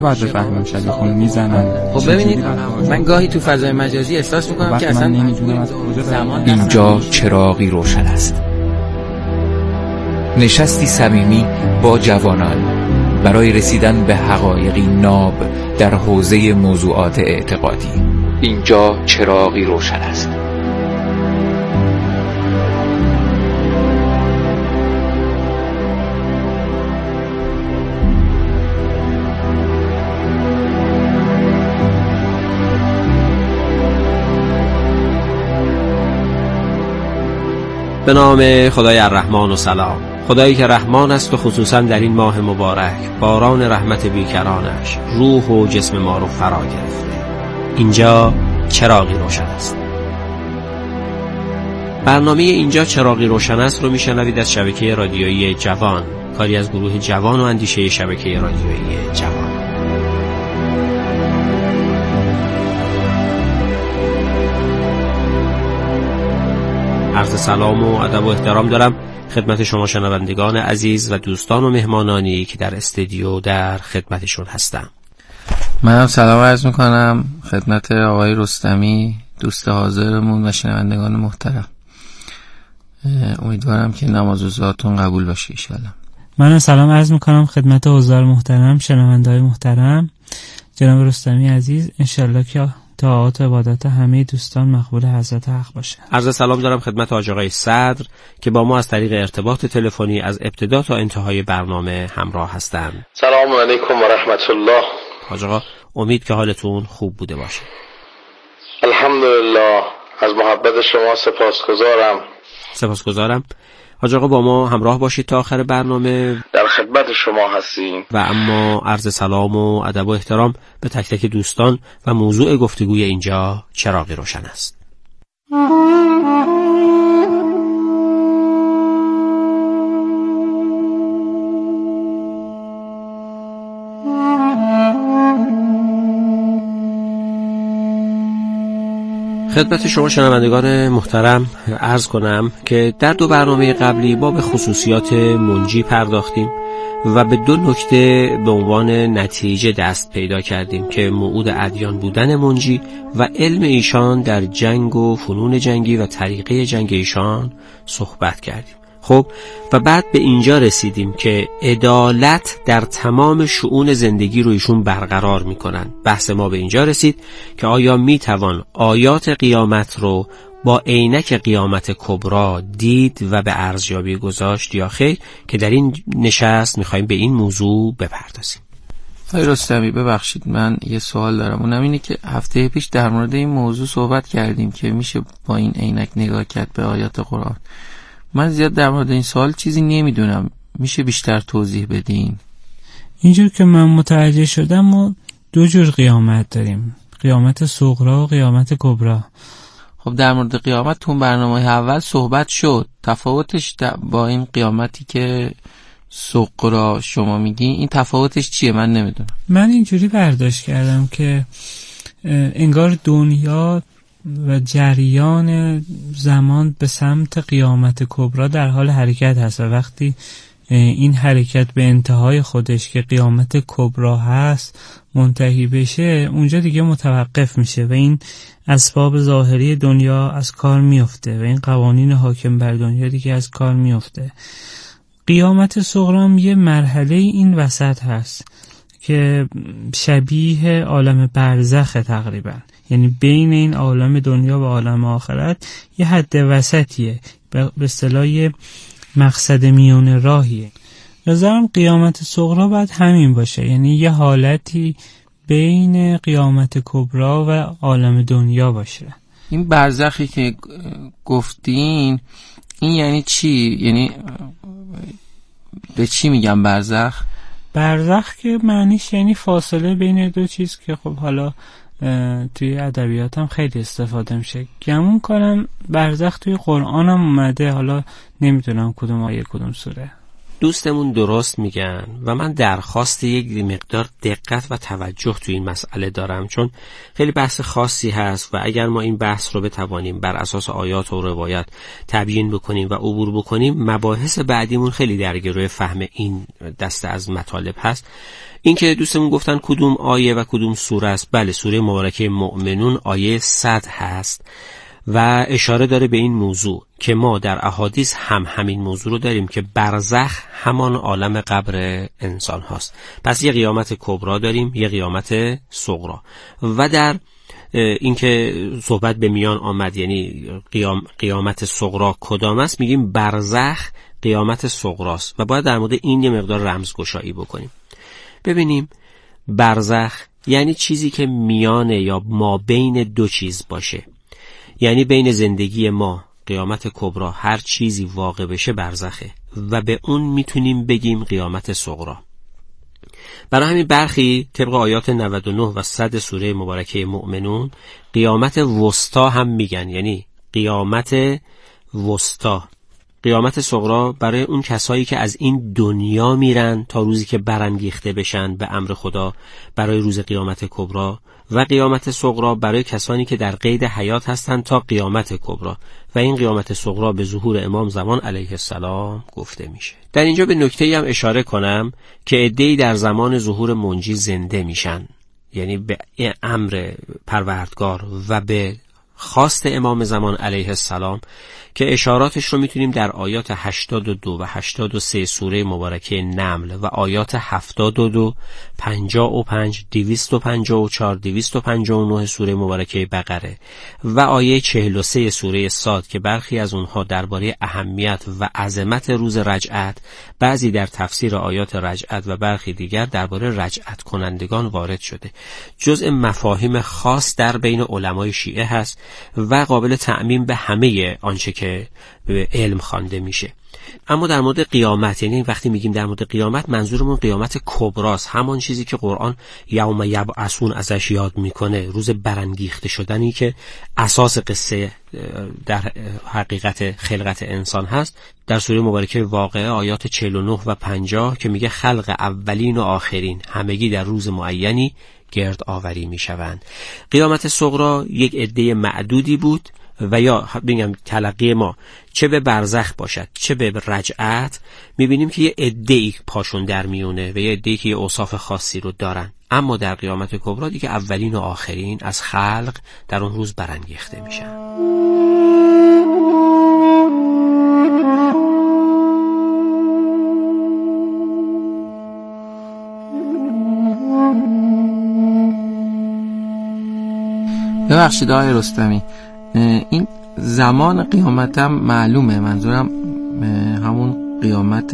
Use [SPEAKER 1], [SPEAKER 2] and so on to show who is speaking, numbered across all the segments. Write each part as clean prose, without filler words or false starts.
[SPEAKER 1] باید بفهمم شبیه خونه میزنن.
[SPEAKER 2] خب ببینید من گاهی تو فضای مجازی احساس میکنم که اصلا
[SPEAKER 3] اینجا چراغی روشن است. نشستی صمیمی با جوانان برای رسیدن به حقایقی ناب در حوزه موضوعات اعتقادی. اینجا چراغی روشن است.
[SPEAKER 4] به نام خدای الرحمن و سلام، خدایی که رحمان است و خصوصا در این ماه مبارک باران رحمت بیکرانش روح و جسم ما رو فرا گرفته. اینجا چراغی روشن است. برنامه اینجا چراغی روشن است رو میشنوید از شبکه رادیویی جوان، کاری از گروه جوان و اندیشه شبکه رادیویی جوان. عرض سلام و ادب و احترام دارم خدمت شما شنوندگان عزیز و دوستان و مهمانانی که در استودیو در خدمتشون هستم.
[SPEAKER 5] منم سلام عرض میکنم خدمت آقای رستمی، دوست حاضرمون و شنوندگان محترم. امیدوارم که نماز روزاتون قبول باشه ان شاء الله.
[SPEAKER 6] منم سلام عرض میکنم خدمت حضار محترم، شنونده‌های محترم. جناب رستمی عزیز، ان شاء الله که طاعات و عبادات همه دوستان مقبول حضرت حق باشه.
[SPEAKER 4] عرض سلام دارم خدمت حاج آقای صدر که با ما از طریق ارتباط تلفنی از ابتدا تا انتهای برنامه همراه هستند.
[SPEAKER 7] سلام علیکم و رحمت الله.
[SPEAKER 4] حاج آقا، امید که حالتون خوب بوده باشه.
[SPEAKER 7] الحمدلله، از محبت شما
[SPEAKER 4] سپاسگزارم. حاج آقا با ما همراه باشید تا آخر برنامه.
[SPEAKER 7] در خدمت شما هستیم.
[SPEAKER 4] و اما عرض سلام و ادب و احترام به تک تک دوستان و موضوع گفتگوی اینجا چراغی روشن است. خدمت شما شنوندگان محترم عرض کنم که در دو برنامه قبلی ما به خصوصیات منجی پرداختیم و به دو نکته به عنوان نتیجه دست پیدا کردیم که موعود ادیان بودن منجی و علم ایشان در جنگ و فنون جنگی و طریقه جنگ ایشان صحبت کردیم. خب و بعد به اینجا رسیدیم که عدالت در تمام شؤون زندگی رو ایشون برقرار میکنن. بحث ما به اینجا رسید که آیا میتوان آیات قیامت رو با عینک قیامت کبری دید و به ارزیابی گذاشت یا خیر، که در این نشست میخوایم به این موضوع بپردازیم.
[SPEAKER 5] آقای رستمی ببخشید، من یه سوال دارم. اونم اینه که هفته پیش در مورد این موضوع صحبت کردیم که میشه با این عینک نگاه کرد به آیات قرآن. من زیاد در مورد این سوال چیزی نمیدونم، میشه بیشتر توضیح بدین؟
[SPEAKER 6] اینجور که من متوجه شدم ما دو جور قیامت داریم، قیامت صغری و قیامت کبری.
[SPEAKER 5] خب در مورد قیامت تو برنامه اول صحبت شد، تفاوتش با این قیامتی که صغری شما میگین این تفاوتش چیه؟ من نمیدونم.
[SPEAKER 6] من اینجوری برداشت کردم که انگار دنیا و جریان زمان به سمت قیامت کبری در حال حرکت هست و وقتی این حرکت به انتهای خودش که قیامت کبری هست منتهی بشه، اونجا دیگه متوقف میشه و این اسباب ظاهری دنیا از کار میفته و این قوانین حاکم بر دنیا دیگه از کار میفته. قیامت صغری یه مرحله این وسط هست که شبیه عالم برزخ تقریبا، یعنی بین این عالم دنیا و عالم آخرت یه حد وسطیه، به اصطلاح مقصد میون راهیه. نظرم قیامت صغری باید همین باشه، یعنی یه حالتی بین قیامت کبری و عالم دنیا باشه.
[SPEAKER 5] این برزخی که گفتین این یعنی چی؟ یعنی به چی میگم برزخ؟
[SPEAKER 6] برزخ که معنیش یعنی فاصله بین دو چیز که خب حالا توی ادبیات هم خیلی استفاده میشه. گمون کنم برزخ توی قرآن هم اومده، حالا نمیدونم کدوم آیه کدوم سوره.
[SPEAKER 4] دوستمون درست میگن و من درخواست یک مقدار دقت و توجه تو این مسئله دارم، چون خیلی بحث خاصی هست و اگر ما این بحث رو بتوانیم بر اساس آیات و روایات تبیین بکنیم و عبور بکنیم، مباحث بعدیمون خیلی در گروه فهم این دسته از مطالب هست. این که دوستمون گفتن کدوم آیه و کدوم سوره است، بله سوره مبارکه مؤمنون آیه 100 هست و اشاره داره به این موضوع که ما در احادیث هم همین موضوع رو داریم که برزخ همان عالم قبر انسان هاست. پس یه قیامت کبرا داریم، یه قیامت صغرا. و در این که صحبت به میان آمد یعنی قیامت صغرا کدام است، میگیم برزخ قیامت صغراست و باید در مورد این یه مقدار رمزگشایی بکنیم. ببینیم برزخ یعنی چیزی که میانه یا ما بین دو چیز باشه، یعنی بین زندگی ما قیامت کبرا هر چیزی واقع بشه برزخه و به اون میتونیم بگیم قیامت صغرا. برای همین برخی طبق آیات 99 و 100 سوره مبارکه مؤمنون قیامت وسطا هم میگن، یعنی قیامت وسطا. قیامت صغرا برای اون کسایی که از این دنیا میرن تا روزی که برانگیخته بشن به امر خدا برای روز قیامت کبرا، و قیامت صغرا برای کسانی که در قید حیات هستند تا قیامت کبرا، و این قیامت صغرا به ظهور امام زمان علیه السلام گفته میشه. در اینجا به نکته‌ای هم اشاره کنم که عده‌ای در زمان ظهور منجی زنده میشن، یعنی به امر پروردگار و به خواست امام زمان علیه السلام که اشاراتش رو میتونیم در آیات 82 و 83 سوره مبارکه نمل و آیات 72 55 254 259 سوره مبارکه بقره و آیه 43 سوره صاد که برخی از اونها درباره اهمیت و عظمت روز رجعت، بعضی در تفسیر آیات رجعت و برخی دیگر درباره رجعت کنندگان وارد شده، جزء مفاهیم خاص در بین علمای شیعه هست و قابل تعمیم به همه آنچه که به علم خوانده میشه. اما در مورد قیامت، یعنی وقتی میگیم در مورد قیامت منظورمون قیامت کبراست، همون چیزی که قرآن یوم یبعثون ازش یاد میکنه، روز برانگیخته شدنی که اساس قصه در حقیقت خلقت انسان هست. در سوره مبارکه واقعه آیات 49 و 50 که میگه خلق اولین و آخرین همگی در روز معینی گرد آوری میشوند. قیامت صغرا یک عده معدودی بود و یا بگم تلقی ما چه به برزخ باشد چه به رجعت، میبینیم که یه عده‌ای پاشون در میونه و یه عده‌ای که یه اوصاف خاصی رو دارن، اما در قیامت کبرا دیگه اولین و آخرین از خلق در اون روز برانگیخته میشن.
[SPEAKER 5] ببخشید آقای رستمی، این زمان قیامت هم معلومه، منظورم همون قیامت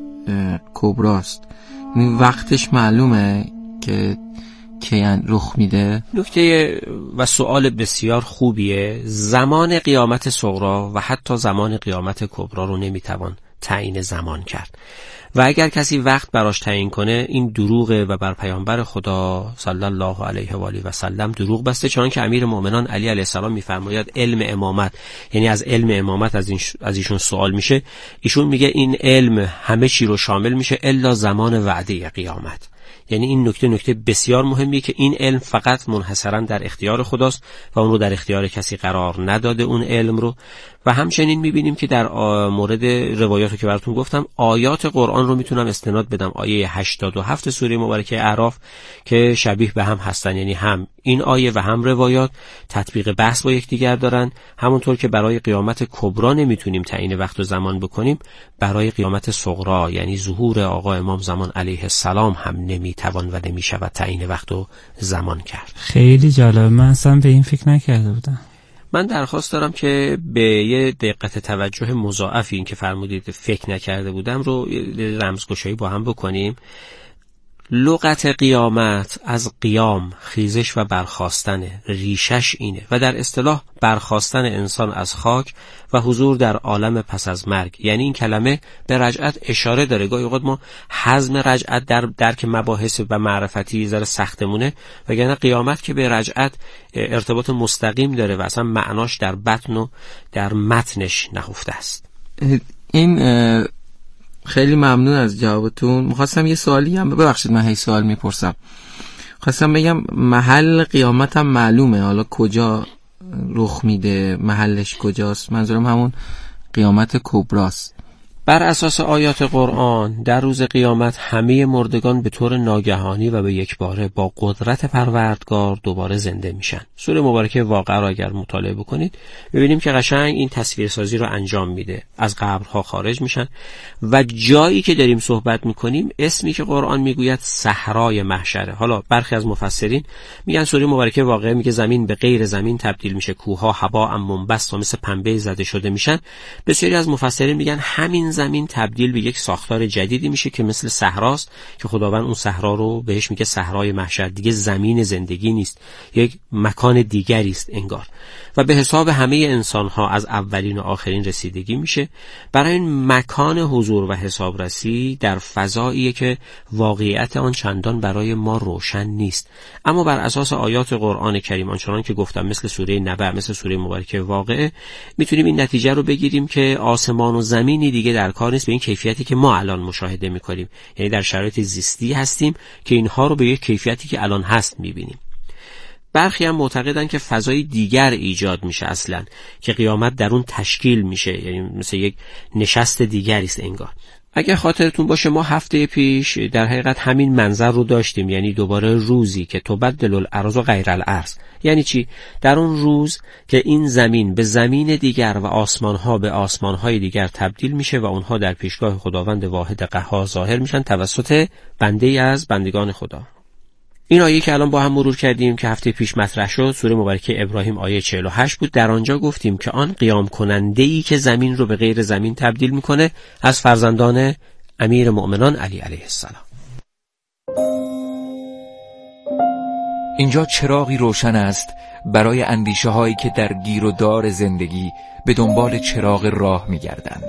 [SPEAKER 5] کبراست، این وقتش معلومه که رخ میده.
[SPEAKER 4] نکته و سوال بسیار خوبیه. زمان قیامت صغرا و حتی زمان قیامت کبرا رو نمیتوان تعیین زمان کرد و اگر کسی وقت براش تعیین کنه این دروغه و بر پیامبر خدا صلی الله علیه و آله و سلم دروغ بسته، چون که امیر مؤمنان علی علیه السلام میفرماید علم امامت، یعنی از علم امامت از ایشون سوال میشه، ایشون میگه این علم همه چی رو شامل میشه الا زمان وعده قیامت. یعنی این نکته بسیار مهمیه که این علم فقط منحصرا در اختیار خداست و اون رو در اختیار کسی قرار نداده اون علم رو. و همچنین میبینیم که در مورد روایاتی که براتون گفتم آیات قرآن رو میتونم استناد بدم، آیه 87 سوره مبارکه اعراف که شبیه به هم هستن، یعنی هم این آیه و هم روایات تطبیق بحث با یکدیگر دارن. همونطور که برای قیامت کبرا نمیتونیم تعیین وقت و زمان بکنیم، برای قیامت صغرا یعنی ظهور آقا امام زمان علیه السلام هم نمیتوان و نمیشود تعیین وقت و زمان کرد.
[SPEAKER 6] خیلی جالب، من اصلا به این فکر نکرده بودم.
[SPEAKER 4] من درخواست دارم که به یه دقت توجه مضاعفی این که فرمودید فکر نکرده بودم رو رمزگشایی با هم بکنیم. لغت قیامت از قیام، خیزش و برخاستنه، ریشش اینه و در اصطلاح برخاستن انسان از خاک و حضور در عالم پس از مرگ. یعنی این کلمه به رجعت اشاره داره. گاهی اوقات ما هضم رجعت در درک مباحث و معرفتی ذره سختمونه، وگرنه قیامت که به رجعت ارتباط مستقیم داره و اصلا معناش در بطن و در متنش نهفته است.
[SPEAKER 5] این خیلی ممنون از جوابتون. میخواستم یه سوالی هم، ببخشید من هی سوال میپرسم، خواستم بگم محل قیامت هم معلومه، حالا کجا رخ میده، محلش کجاست؟ منظورم همون قیامت کبراست.
[SPEAKER 4] بر اساس آیات قرآن در روز قیامت همه مردگان به طور ناگهانی و به یک باره با قدرت پروردگار دوباره زنده میشن. سوره مبارکه واقعه را اگر مطالعه بکنید ببینیم که قشنگ این تصویرسازی رو انجام میده. از قبرها خارج میشن و جایی که داریم صحبت میکنیم اسمی که قرآن میگوید صحرای محشره. حالا برخی از مفسرین میگن سوره مبارکه واقعه میگه زمین به غیر زمین تبدیل میشه، کوهها هوا منبسط و مثل پنبه زده شده میشن. بسیاری از مفسرین میگن همین زمین تبدیل به یک ساختار جدیدی میشه که مثل صحراست که خداوند اون صحرا رو بهش میگه صحرای محشر. دیگه زمین زندگی نیست، یک مکان دیگری است انگار، و به حساب همه انسان‌ها از اولین و آخرین رسیدگی میشه. برای این مکان حضور و حسابرسی در فضاییه که واقعیت آن چندان برای ما روشن نیست، اما بر اساس آیات قرآن کریم آنچنان که گفتم مثل سوره نبأ، مثل سوره مبارکه واقعه، میتونیم این نتیجه رو بگیریم که آسمان و زمینی دیگه در کار نیست به این کیفیتی که ما الان مشاهده میکنیم. یعنی در شرایط زیستی هستیم که اینها رو به یک کیفیتی که الان هست میبینیم. برخی هم معتقدن که فضای دیگر ایجاد میشه اصلا که قیامت در اون تشکیل میشه، یعنی مثل یک نشست دیگری است انگار. اگر خاطرتون باشه ما هفته پیش در حقیقت همین منظر رو داشتیم، یعنی دوباره روزی که تبدل الارض غیر الارض. یعنی چی؟ در اون روز که این زمین به زمین دیگر و آسمانها به آسمانهای دیگر تبدیل میشه و اونها در پیشگاه خداوند واحد قهار ظاهر میشن توسط بنده‌ای از بندگان خدا. این آیه که الان با هم مرور کردیم که هفته پیش مطرح شد، سوره مبارکه ابراهیم آیه 48 بود. در آنجا گفتیم که آن قیام کننده‌ای که زمین رو به غیر زمین تبدیل میکنه از فرزندان امیر مؤمنان علی علیه السلام.
[SPEAKER 3] اینجا چراغی روشن است برای اندیشه هایی که در گیر و دار زندگی به دنبال چراغ راه می‌گردند.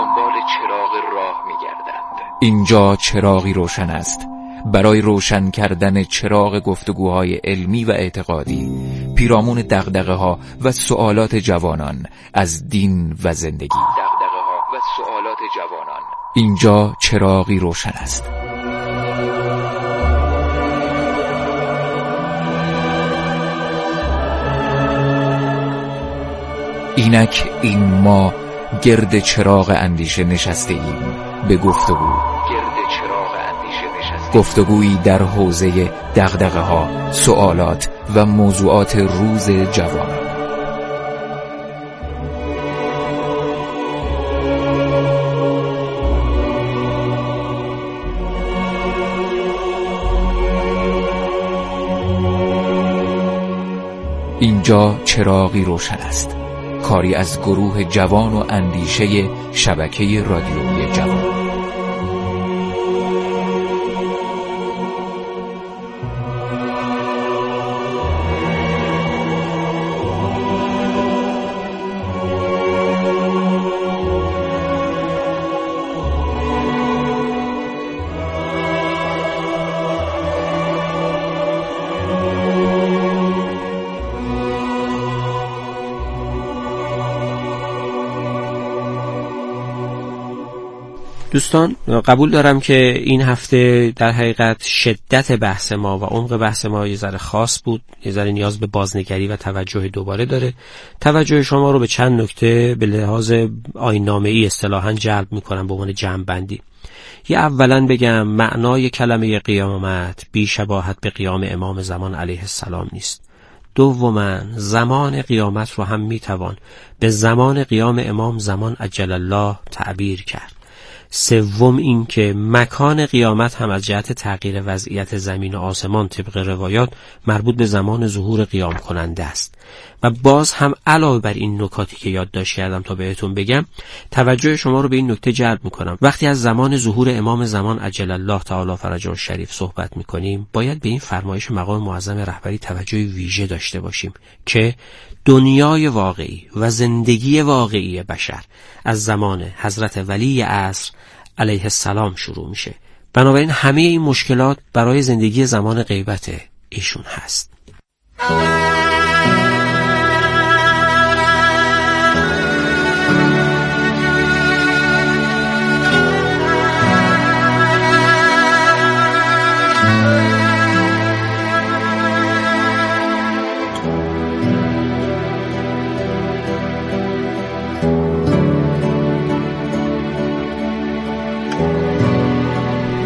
[SPEAKER 3] اینجا چراغی روشن است برای روشن کردن چراغ گفتگوهای علمی و اعتقادی پیرامون دغدغه‌ها و سوالات جوانان از دین و زندگی. اینجا چراغی روشن است. اینک این ما گرد چراغ اندیشه نشسته ایم به گفتگویی در حوزه دغدغه‌ها، سوالات و موضوعات روز جوانان. اینجا چراغی روشن است، کاری از گروه جوان و اندیشه شبکه رادیویی جوان.
[SPEAKER 4] دوستان قبول دارم که این هفته در حقیقت شدت بحث ما و عمق بحث ما یه ذره خاص بود، یه ذره نیاز به بازنگری و توجه دوباره داره. توجه شما رو به چند نکته به لحاظ آیین‌نامه‌ای اصطلاحاً جلب می‌کنم به عنوان جمع‌بندی. یه اولاً بگم معنای کلمه قیامت بی شباهت به قیام امام زمان علیه السلام نیست. دوماً زمان قیامت رو هم میتوان به زمان قیام امام زمان عجل الله تعبیر کرد. سوم این که مکان قیامت هم از جهت تغییر وضعیت زمین و آسمان طبق روایات مربوط به زمان ظهور قیام کننده است. و باز هم علاوه بر این نکاتی که یادداشت کردم تا بهتون بگم، توجه شما رو به این نکته جلب میکنم. وقتی از زمان ظهور امام زمان عجل الله تعالی فرجه الشریف صحبت میکنیم، باید به این فرمایش مقام معظم رهبری توجه ویژه داشته باشیم که دنیای واقعی و زندگی واقعی بشر از زمان حضرت ولی عصر علیه السلام شروع میشه. بنابراین همه این مشکلات برای زندگی زمان غیبت ایشون هست.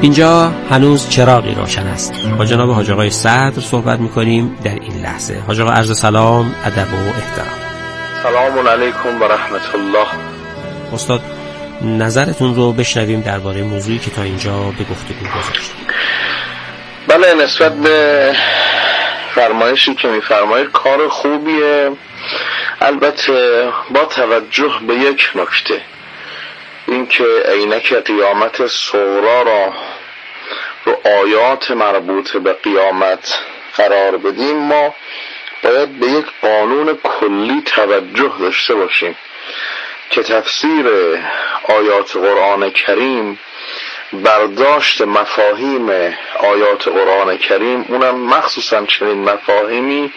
[SPEAKER 4] اینجا هنوز چراغی روشن است. با جناب حاج آقای صدر صحبت میکنیم در این لحظه. حاج آقا عرض سلام، ادب و احترام.
[SPEAKER 7] سلام علیکم و رحمت الله.
[SPEAKER 4] استاد نظرتون رو بشنویم درباره موضوعی که تا اینجا به گفتگو گذاشتیم.
[SPEAKER 7] بله، نسبت به فرمایشی که میفرمایید کار خوبیه، البته با توجه به یک نکته، اینکه عینک قیامت صغرا را رو آیات مربوط به قیامت قرار بدیم، ما باید به یک قانون کلی توجه داشته باشیم که تفسیر آیات قرآن کریم، برداشت مفاهیم آیات قرآن کریم، اونم مخصوصا چنین مفاهیمی،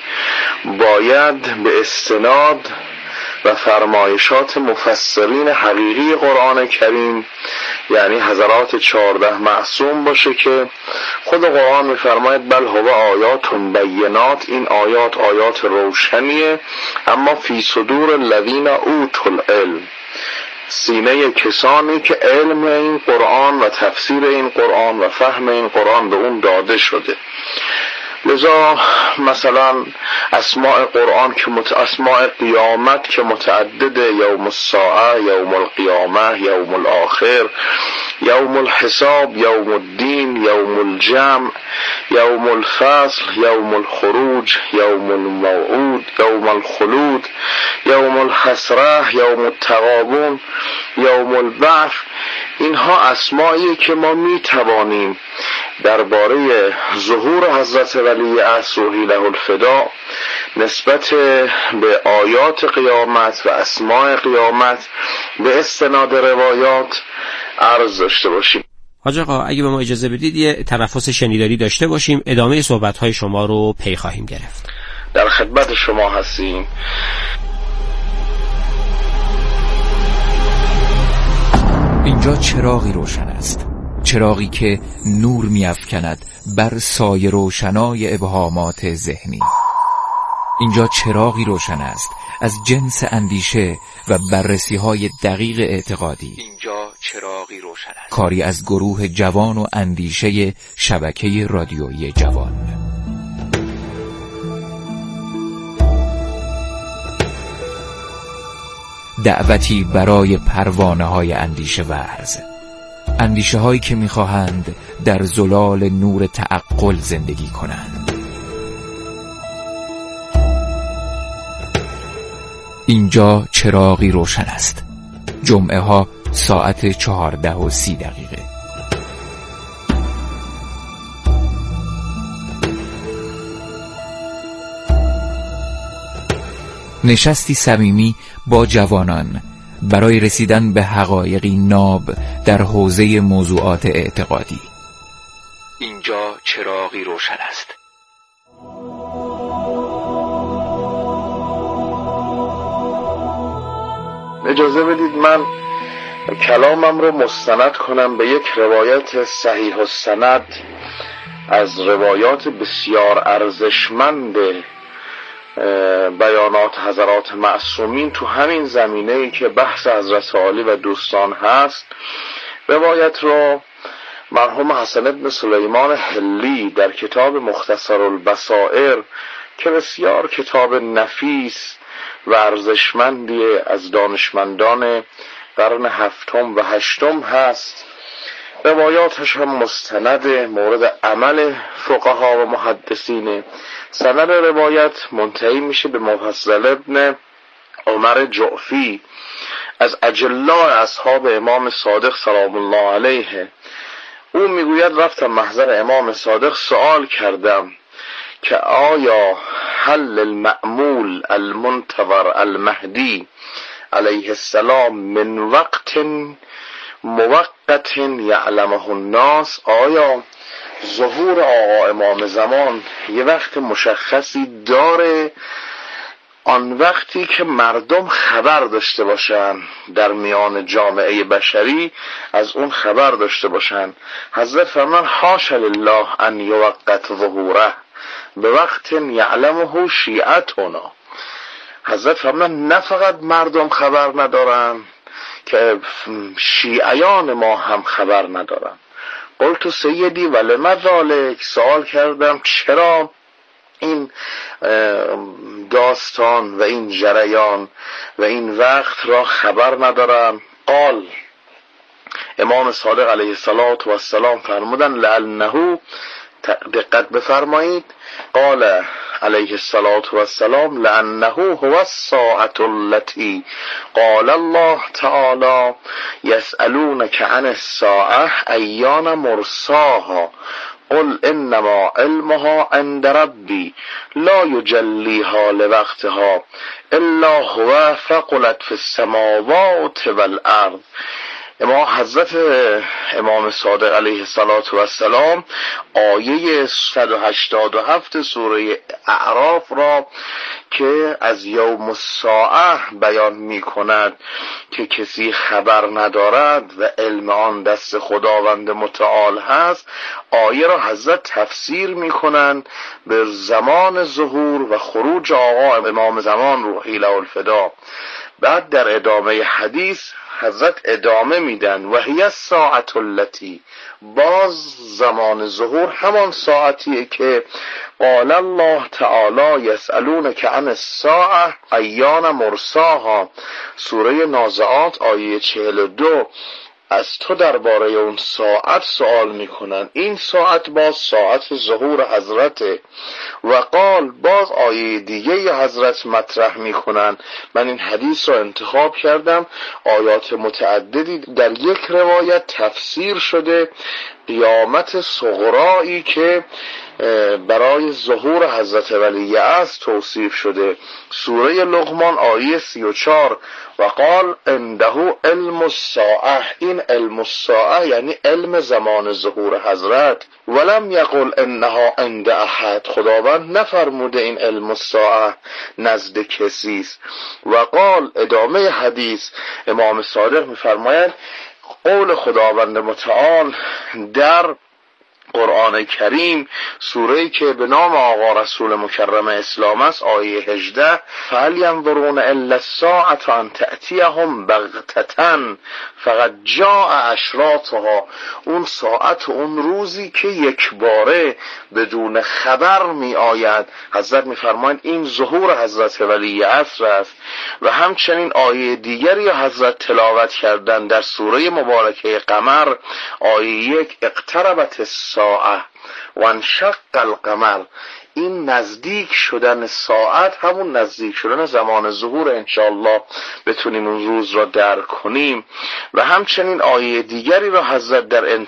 [SPEAKER 7] باید به استناد و فرمایشات مفسرین حقیقی قرآن کریم، یعنی حضرات 14 معصوم باشه که خود قرآن میفرماید بل هو آیات بینات، این آیات روشنیه، اما فی صدور الذین اوتوا العلم، سینه کسانی که علم این قرآن و تفسیر این قرآن و فهم این قرآن به اون داده شده. لذا مثلا اسماء قرآن که اسماء قیامت که متعدد، یوم الساعه، یوم القیامه، یوم الاخر، یوم الحساب، یوم الدین، یوم الجمع، یوم الفصل، یوم الخروج، یوم الموعود، یوم الخلود، یوم الحسره، یوم التغابن، یوم البعث، اینها اسمایی که ما می توانیم درباره ظهور حضرت ولی عصر له الفدا نسبت به آیات قیامت و اسماء قیامت به استناد روایات عرض داشته باشیم.
[SPEAKER 4] حاج آقا اگه به ما اجازه بدید یه تنفس شنیداری داشته باشیم، ادامه صحبت‌های شما رو پی خواهیم گرفت.
[SPEAKER 7] در خدمت شما هستیم.
[SPEAKER 3] اینجا چراغی روشن است، چراغی که نور می‌افکند بر سایه روشنای ابهامات ذهنی. اینجا چراغی روشن است از جنس اندیشه و بررسی‌های دقیق اعتقادی. اینجا چراغی روشن است، کاری از گروه جوان و اندیشه شبکه رادیویی جوان. دعوتی برای پروانه‌های اندیشه ورز، اندیشه هایی که می‌خواهند در زلال نور تعقل زندگی کنند. اینجا چراغی روشن است. جمعه ها ساعت 14:30. نشستی صمیمی با جوانان برای رسیدن به حقایقی ناب در حوزه موضوعات اعتقادی. اینجا چراغی روشن است.
[SPEAKER 7] اجازه بدید من کلامم رو مستند کنم به یک روایت صحیح السند از روایات بسیار ارزشمند بیانات حضرات معصومین تو همین زمینه‌ای که بحث حضرت علی و دوستان هست. روایت رو مرحوم حسن بن سلیمان حلی در کتاب مختصر البصائر که بسیار کتاب نفیس و ارزشمندی از دانشمندان قرن 7 و 8 هست، روایاتش هم مستند مورد عمل فقها و محدثین. سند روایت منتهی میشه به مفضل ابن عمر جعفی از اجلاء اصحاب امام صادق سلام الله علیه. او میگوید رفتم محضر امام صادق سوال کردم که آیا حل المأمول المنتظر المهدی علیه السلام من وقت موقت یعلمه الناس، آیا ظهور آقا امام زمان یه وقت مشخصی داره، آن وقتی که مردم خبر داشته باشن، در میان جامعه بشری از اون خبر داشته باشن؟ حضرت فرمان حاش لله ان یوقت ظهوره به وقت یعلمه شیعتنا. حضرت فرمان نه فقط مردم خبر ندارن که شیعیان ما هم خبر ندارن. قلت سیدی ولم ذالک، سوال کردم چرا این داستان و این جریان و این وقت را خبر ندارم؟ قال، امام صادق علیه السلام فرمودن لعله، دقت بفرمایید، قال علیه السلام لأنه هو الساعة التي قال الله تعالى يسألونك عن الساعة أيان مرساها قل انما علمها عند ربي لا يجليها لوقتها الا هو ثقلت في السماوات والارض. اما حضرت امام صادق علیه السلام آیه 187 سوره اعراف را که از یوم الساعه بیان می کند که کسی خبر ندارد و علم آن دست خداوند متعال هست، آیه را حضرت تفسیر می کنند به زمان ظهور و خروج آقا امام زمان روحی له الفدا. بعد در ادامه حدیث حضرت ادامه میدن و هی الساعة التي، باز زمان ظهور همان ساعتیه که قال الله تعالی یسألونک عن الساعة ایان مرساها، سوره نازعات آیه 42، از تو درباره اون ساعت سوال میکنن. این ساعت باز ساعت ظهور حضرته. و قال، باز آیه دیگه حضرت مطرح میکنن. من این حدیث رو انتخاب کردم، آیات متعددی در یک روایت تفسیر شده، قیامت صغرایی که برای ظهور حضرت ولی است توصیف شده. سوره لقمان آیه 34 و قال عنده علم الساعه، این علم الساعه یعنی علم زمان ظهور حضرت. ولم یقل انها عند احد، خداوند نفرموده این علم الساعه نزد کسی است. و قال، ادامه حدیث امام صادق میفرمایند قول خداوند متعال در قرآن کریم، سوره‌ای که به نام آقا رسول مکرم اسلام است، آیه 18 فهل ینظرون الا الساعة ان تأتیهم بغتة فقد جاء اشراطها، اون ساعت، اون روزی که یک باره بدون خبر می آید. حضرت می فرمایند این ظهور حضرت ولی عصر است. و همچنین آیه دیگری حضرت تلاوت کردن در سوره مبارکه قمر آیه 1 اقتربت الساعه و انشق القمر، این نزدیک شدن ساعت همون نزدیک شدن زمان ظهور، انشاءالله بتونیم اون روز را درک کنیم. و همچنین آیه دیگری را حضرت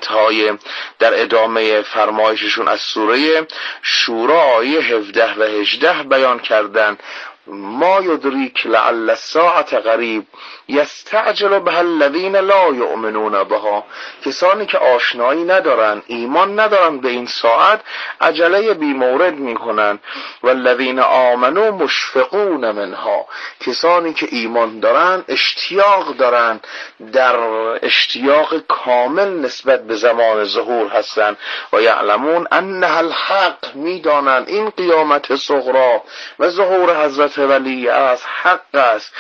[SPEAKER 7] در ادامه فرمایششون از سوره شورا آیه 17 و 18 بیان کردن ما یدریک لعل الساعة قریب یستعجل بها الذین لا یؤمنون بها، کسانی که آشنایی ندارن، ایمان ندارن به این ساعت، عجله بی مورد میکنن. والذین آمنوا مشفقون منها، کسانی که ایمان دارن اشتیاق دارن، در اشتیاق کامل نسبت به زمان ظهور هستن. و یعلمون انها الحق، میدانن این قیامت صغرا و ظهور حضرت ولی از حق است.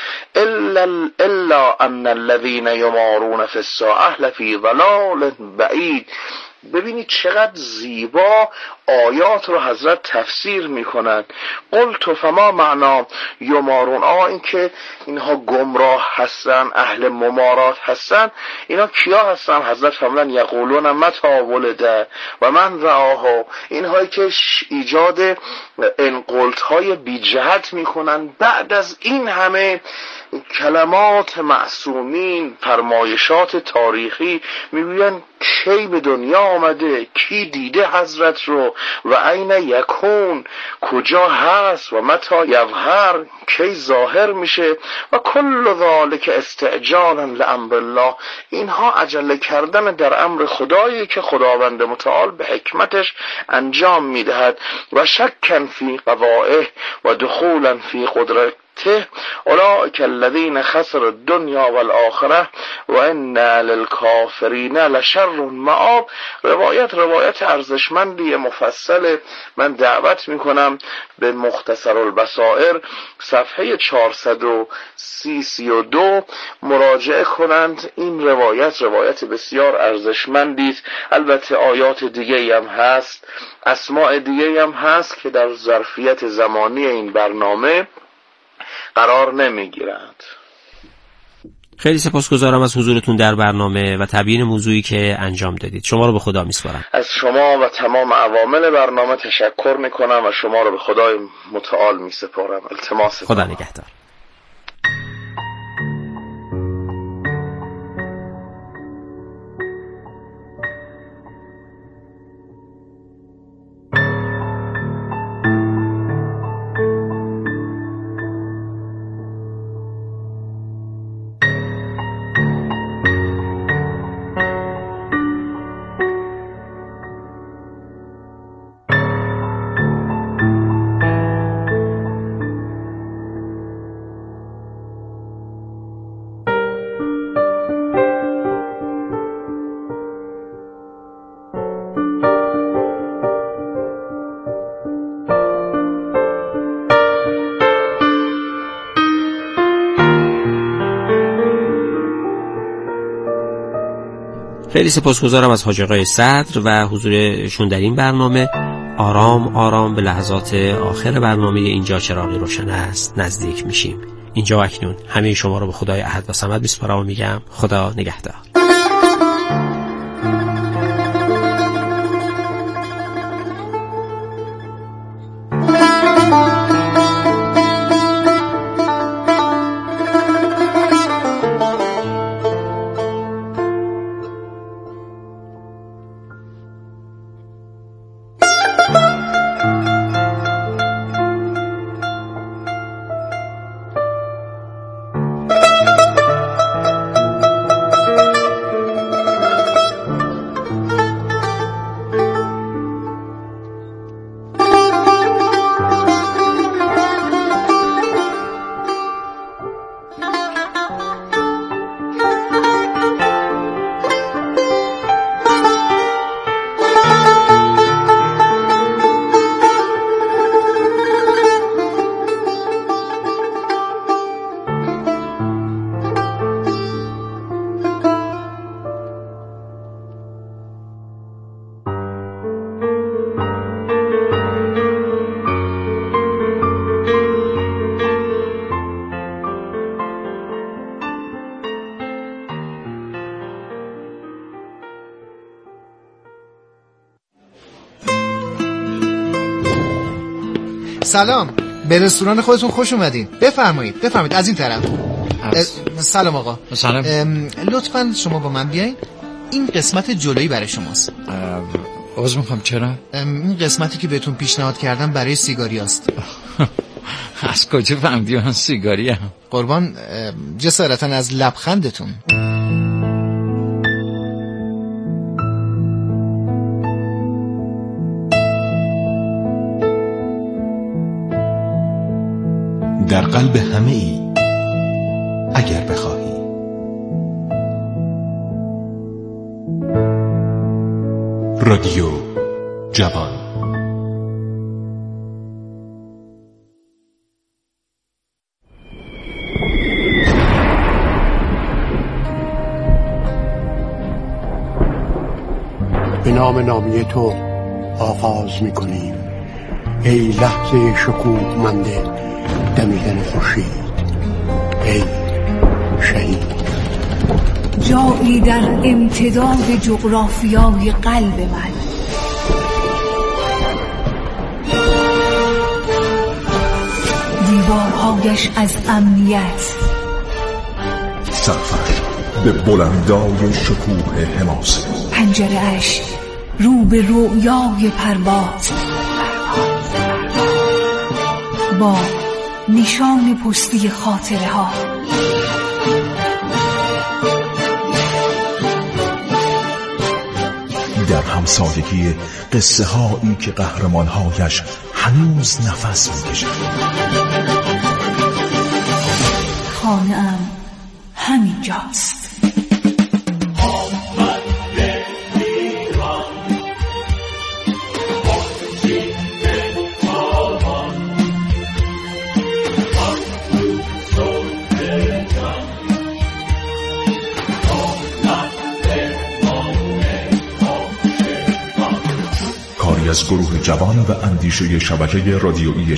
[SPEAKER 7] الا ان الذين يمارون في الساعه لفی ضلال بعید. ببینید چقدر زیبا آیات رو حضرت تفسیر میکنن. قلت فما معنا یمارون، این که اینها گمراه هستن، اهل ممارات هستن، اینا کیا هستن؟ حضرت فرمودن یقولون متى ولد و من رآه، اینهایی که ایجاد انقلت های بی جهت میکنن بعد از این همه کلمات معصومین، فرمایشات تاریخی، میگوین کی به دنیا آمده، کی دیده حضرت رو، و عین یکون، کجا هست، و متى یظهر، کی ظاهر میشه، و کل ذالک استعجالا لامر الله، اینها عجله کردن در امر خدایی که خداوند متعال به حکمتش انجام میدهد. و شکن فی قضائه و دخولا فی اولئک الذین خسروا الدنیا والآخره و ان للکافرین لشر مآب. روایت ارزشمندی مفصل. من دعوت میکنم به مختصر البصائر صفحه 432 مراجعه کنند. این روایت بسیار ارزشمندی است. البته آیات دیگه هم هست، اسماء دیگه هم هست که در ظرفیت زمانی این برنامه قرار نمیگیرند.
[SPEAKER 4] خیلی سپاسگزارم از حضورتون در برنامه و تبیین موضوعی که انجام دادید. شما رو به خدا میسپارم.
[SPEAKER 7] از شما و تمام عوامل برنامه تشکر میکنم و شما رو به خدای متعال میسپارم. التماس
[SPEAKER 4] خدا نگهدار. خیلی سپاسگزارم از حاج آقای صدر و حضورشون در این برنامه. آرام آرام به لحظات آخر برنامه اینجا چراغی روشن است نزدیک میشیم. اینجا و اکنون همه شما رو به خدای احد و صمد میسپارم و میگم خدا نگهدار.
[SPEAKER 8] سلام، به رستوران خودتون خوش اومدین. بفرمایید از این طرف. سلام آقا.
[SPEAKER 9] سلام.
[SPEAKER 8] لطفاً شما با من بیاین. این قسمت جلویی برای شماست.
[SPEAKER 9] عذر میخوام. چرا؟
[SPEAKER 8] این قسمتی که بهتون پیشنهاد کردم برای سیگاری است.
[SPEAKER 9] از کجا فهمیدی من سیگاری هم؟
[SPEAKER 8] قربان جسارتاً از لبخندتون.
[SPEAKER 10] در قلب همه ای اگر بخواهی. رادیو جوان.
[SPEAKER 11] به نام نامی تو آغاز می‌کنیم ای لحظه شکوهمنده دمیدن خورشید، ای شهید.
[SPEAKER 12] جایی در امتداد جغرافیای قلب من، دیوارهایش از امنیت،
[SPEAKER 10] سقفش به بلندای شکوه حماسه،
[SPEAKER 12] پنجره‌اش رو به رویای پرواز، با نشان پستی خاطره ها.
[SPEAKER 10] در همسایگی قصه هایی که قهرمان هایش هنوز نفس می‌کشند.
[SPEAKER 12] خانه‌ام همین جاست.
[SPEAKER 10] کاری از گروه جوان و اندیشه شبکه رادیویی